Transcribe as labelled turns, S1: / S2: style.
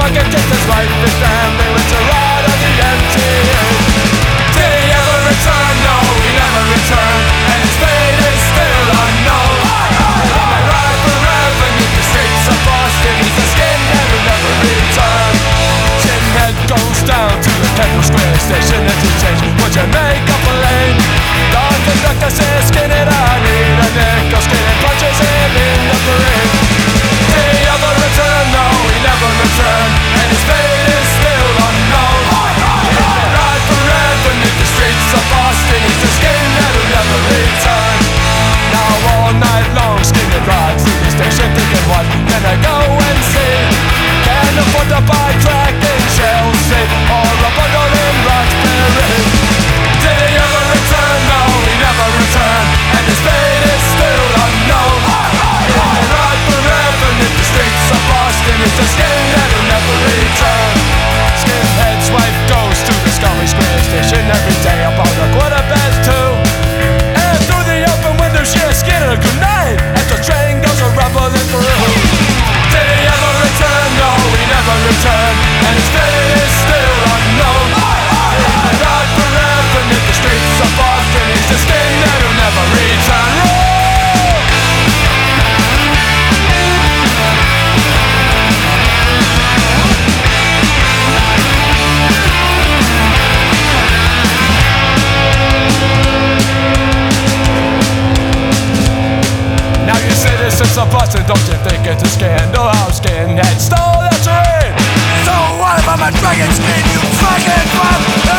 S1: drunken kiss his wife, his family went to ride on the MTA. Did he ever return? No, he never returned, and his fate is still unknown. He may ride forever beneath the streets of Boston. He's a skinhead who never returned. Skinhead goes down to the Kendall Square station and to change. Would you make up a lane? The conductor says, skinhead, I need a nickel. Skinhead punches him in the parade. Did he ever return? No, he never returned, and his fate is still unknown. He may ride forever beneath the streets of Boston. He's a skinhead who never returned. Now all night long, skinhead rides through the station, thinking, what can I go and see? Can afford to buy crack in Chelsea or a bundle in Roxbury. Did he ever return? No, he never returned, and his fate is still unknown. He may ride forever beneath the streets of Boston. He's a skinhead who never returned. Skinhead's wife goes to the Scully Square station every day about 2:15. And through the open window she has skinhead a good night as the train goes rumbling through. Did he ever return? No, he never returned, and his fate is still unknown. He may ride forever beneath the streets of Boston. He's a skinhead who never returned. Citizens of Boston, don't you think it's a scandal how skinheads stole the train? So what if I'm a dragon skin, you fucking fuck?